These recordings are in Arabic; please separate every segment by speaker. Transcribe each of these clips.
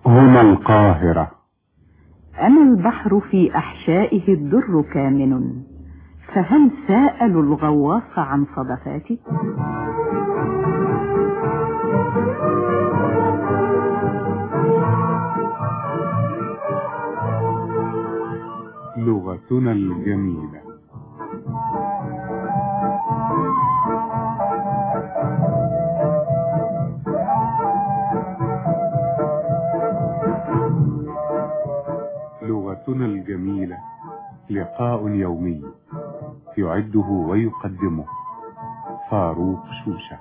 Speaker 1: هنا القاهرة.
Speaker 2: أنا البحر في أحشائه الدر كامن، فهل سألوا الغواص عن صدفاتي؟
Speaker 1: لغتنا الجميلة. لغتنا الجميلة لقاء يومي يعده ويقدمه فاروق شوشة.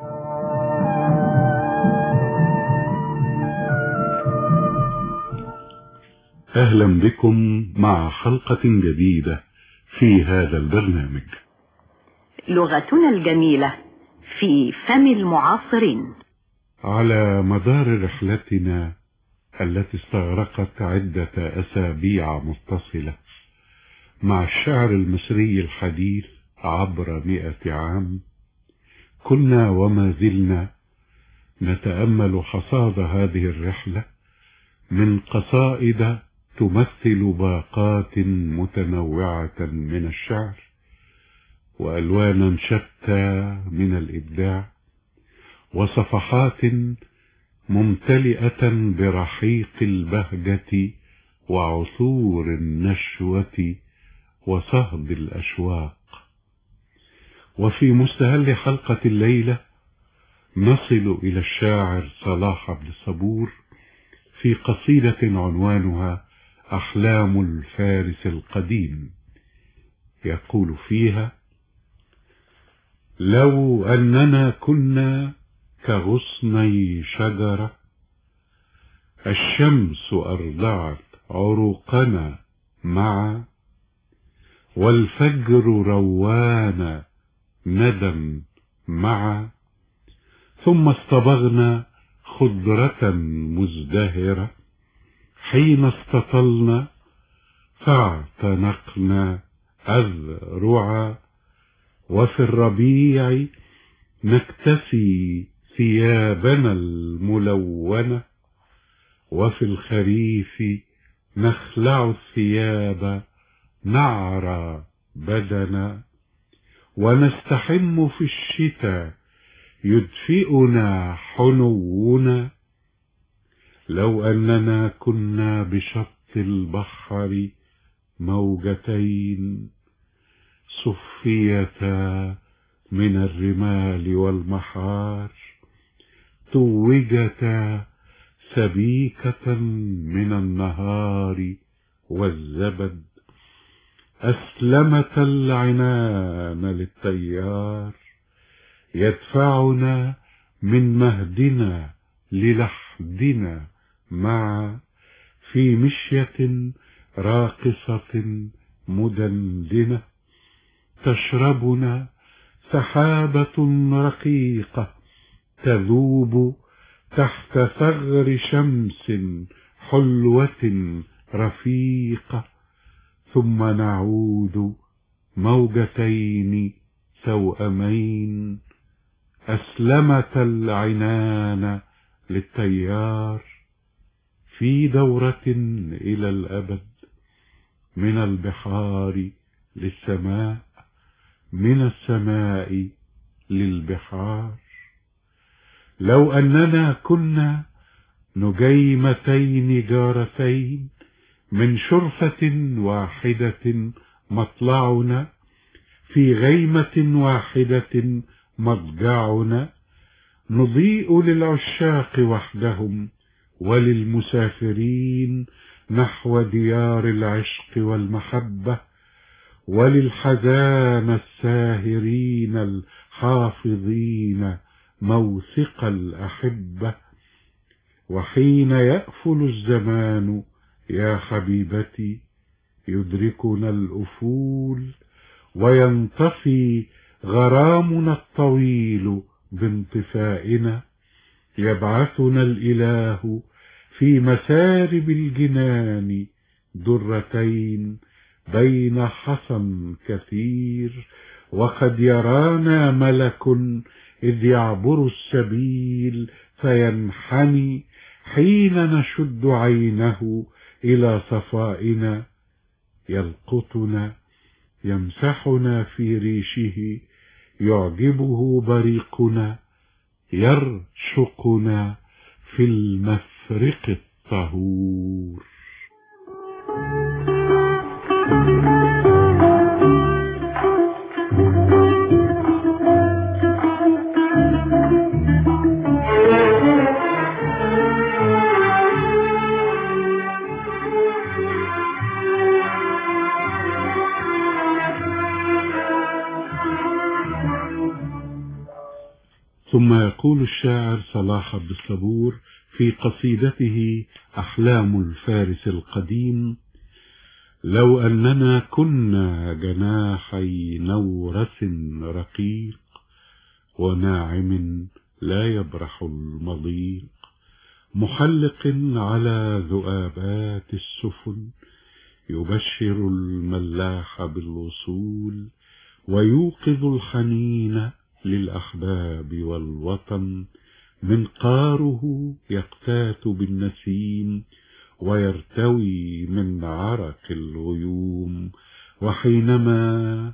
Speaker 1: أهلا بكم مع حلقة جديدة في هذا البرنامج.
Speaker 2: لغتنا الجميلة في فم المعاصرين.
Speaker 1: على مدار رحلتنا التي استغرقت عدة أسابيع متصلة مع الشعر المصري الحديث عبر 100 عام، كنا وما زلنا نتأمل حصاد هذه الرحلة من قصائد تمثل باقات متنوعة من الشعر وألوانا شتى من الإبداع وصفحات ممتلئة برحيق البهجة وعصور النشوة وصهد الأشواق. وفي مستهل حلقة الليلة نصل إلى الشاعر صلاح عبد الصبور في قصيدة عنوانها أحلام الفارس القديم، يقول فيها: لو أننا كنا كغصني شجرة، الشمس أرضعت عروقنا معا، والفجر روانا ندى معا، ثم اصطبغنا خضرة مزدهرة، حين استطلنا فاعتنقنا أذرعا، وفي الربيع نكتسي ثيابنا الملونة، وفي الخريف نخلع الثياب نعرى بدنا، ونستحم في الشتاء يدفئنا حنونا. لو أننا كنا بشط البحر موجتين، صفيتا من الرمال والمحار، توجتا سبيكة من النهار والزبد، أسلمت العنان للتيار، يدفعنا من مهدنا للحدنا معا، في مشية راقصة مدندنة، تشربنا سحابة رقيقة تذوب تحت ثغر شمس حلوة رفيقة، ثم نعود موجتين توأمين، أسلمت العنان للتيار، في دورة إلى الأبد، من البحار للسماء، من السماء للبحار. لو أننا كنا نجيمتين جارتين، من شرفة واحدة مطلعنا، في غيمة واحدة مضجعنا، نضيء للعشاق وحدهم وللمسافرين نحو ديار العشق والمحبة، وللحزان الساهرين الحافظين موثق الأحبة. وحين يأفل الزمان يا حبيبتي، يدركنا الأفول، وينطفي غرامنا الطويل بانطفائنا، يبعثنا الإله في مسارب الجنان درتين بين حصن كثير، وقد يرانا ملك إذ يعبر السبيل فينحني حين نشد عينه إلى صفائنا يلقطنا، يمسحنا في ريشه، يعجبه بريقنا، يرشقنا في المفرق الطهور. ثم يقول الشاعر صلاح عبد الصبور في قصيدته أحلام الفارس القديم: لو أننا كنا جناحي نورس رقيق، وناعم لا يبرح المضيق، محلق على ذؤابات السفن، يبشر الملاح بالوصول، ويوقظ الحنين للأحباب والوطن، منقاره يقتات بالنسيم، ويرتوي من عرق الغيوم. وحينما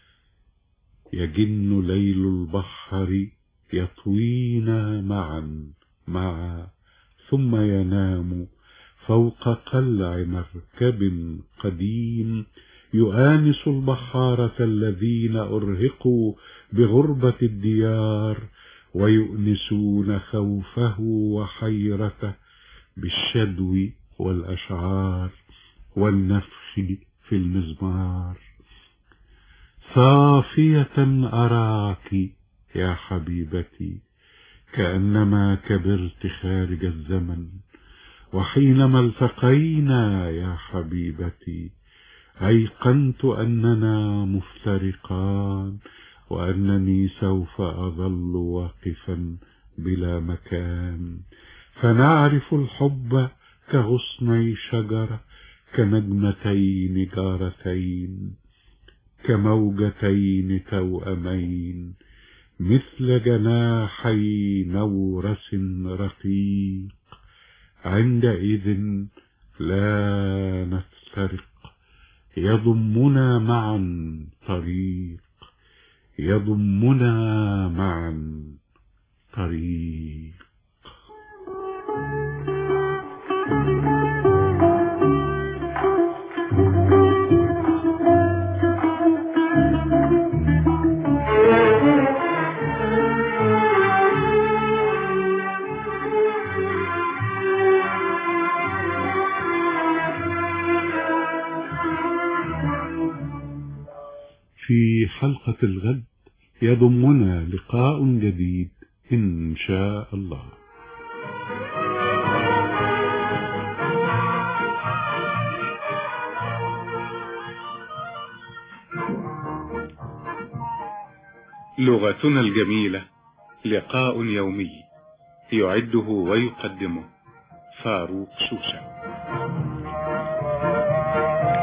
Speaker 1: يجن ليل البحر يطوينا معا ثم ينام فوق قلع مركب قديم، يؤانس البحارة الذين أرهقوا بغربة الديار، ويؤنسون خوفه وحيرته بالشدو والأشعار والنفخ في المزمار. صافية أراك يا حبيبتي، كأنما كبرت خارج الزمن، وحينما التقينا يا حبيبتي أيقنت أننا مفترقان، وأنني سوف أظل واقفا بلا مكان. فنعرف الحب كغصني شجرة، كنجمتين جارتين، كموجتين توأمين، مثل جناحي نورس رقيق. عندئذ لا نفترق، يضمنا معا طريق، يضمنا معا طريق. في حلقة الغد يضمنا لقاء جديد إن شاء الله. لغتنا الجميلة، لقاء يومي، يعده ويقدمه فاروق شوشة.